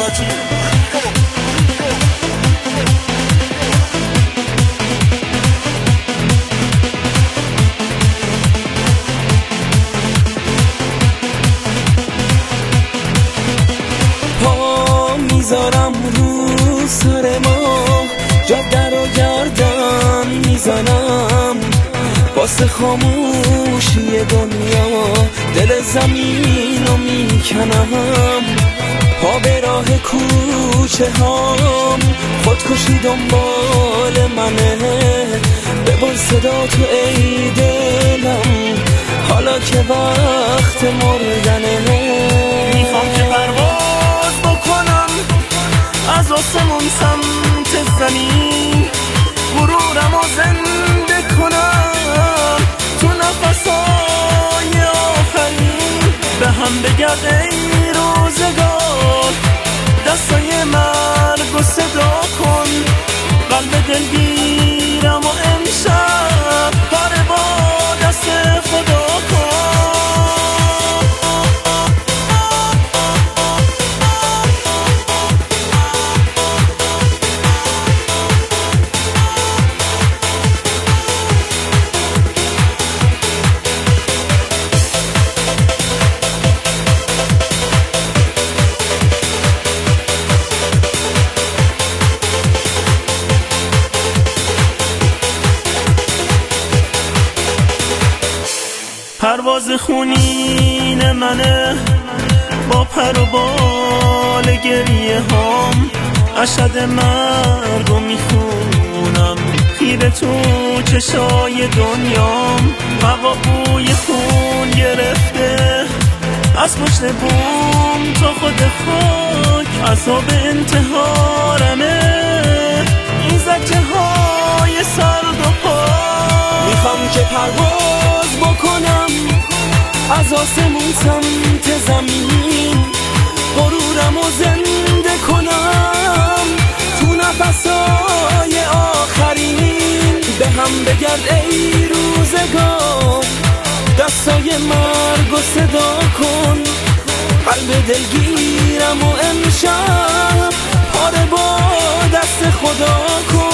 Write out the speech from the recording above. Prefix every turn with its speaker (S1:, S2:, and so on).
S1: براتون.
S2: پا میذارم رو سر ما، جاده رو گردن میزنم واسه خاموشی دنیا، دل زمین رو میکنم. پا به راه کوچه هام، خودکشی دنبال منه. ببر صدا تو ای دلم، حالا که وقت مردنه.
S1: میخوام که پرواز بکنم از آسمون سمت زمین، غرورم رو زنده کنم تو نفسای آخرین. به هم بگرد ای روزگار، دستای مرگ و صدا کن. قلب دلگیرم و امشب پاره با دست خدا کن. پرواز خونین منه با پر و بال گریه هام، اشهد مرگو میخونم خیره تو چشای دنیام. هوا بوی خون گرفته از پشت بوم تا خود خاک، عذاب انتحارمه این زجه های سرد و پاک.
S2: میخوام که پرواز بکنم از آسمون سمت زمین، غرورم رو زنده کنم تو نفسای آخرین. به هم بگرد ای روزگار، دستای مرگ و صدا کن. قلب دلگیرم و امشب پاره با دست خدا کن.